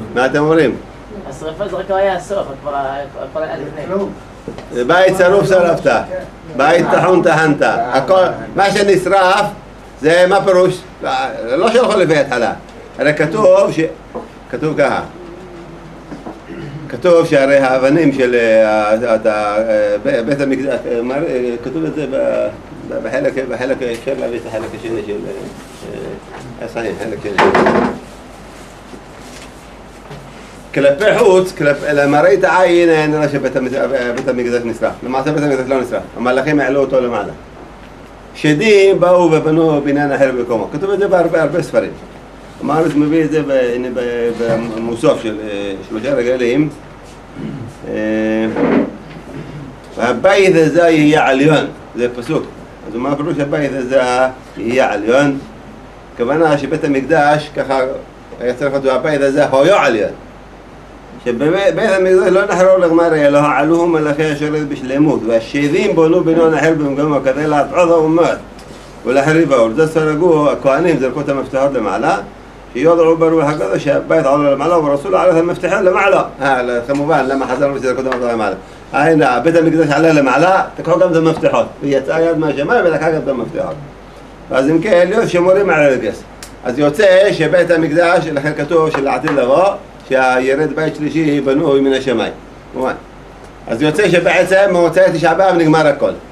מה אתם אומרים? השרפה זה רק היה הסוף, כבר הכל היה לפני. בית שרוף שרפת, בית טחון טחנת, הכל, מה שנשרף זה מה פירוש? לא שלחו לפי התחלה, הרי כתוב ככה, כתוב שהרי האבנים של בית המקדש, כתוב את זה בחלק, אפשר להביא את החלק השני של הסעין, חלק שני. כלפי חוץ, למראית העין נראה שבית המקדש נשרף. למעשה בית המקדש לא נשרף, המלאכים העלו אותו למעלה. שדים באו ובנו בניין אחר במקומו. כתוב את זה בהרבה ספרים. המארץ מביא את זה במוסף של 3 רגלים. והבית הזה יהיה עליון, זה פסוק. אז מה פירוש הבית הזה יהיה עליון? הכוונה שבית המקדש ככה היה צריך להיות הבית הזה היה עליון. שבבית המקדש לא נחרו לגמרי, אלא העלוהו מלאכי השרת בשלמות, והשדים בנו בניין אחר במקומו כדי להטעות האומות ולהחריבו. ולזה סרגו הכהנים, זרקו את המפתחות למעלה, שיודעו ברוח הקדוש שהבית עולה למעלה ורסול עלה את המפתחות למעלה. כמובן, למה חזרנו שזרקו את המפתחות למעלה? הנה, בית המקדש עלה למעלה, תקחו גם את המפתחות. ויצאה יד מהשמיים ולקחה גם את המפתחות. ואז אם כן, להיות שמורים על הרגס. אז יוצא שבית המקדש, לכן כתוב שלעתיד לבוא, שהירד בית שלישי בנוי מן השמיים. אז יוצא שבעצם מוצאי תשעה באב נגמר הכל.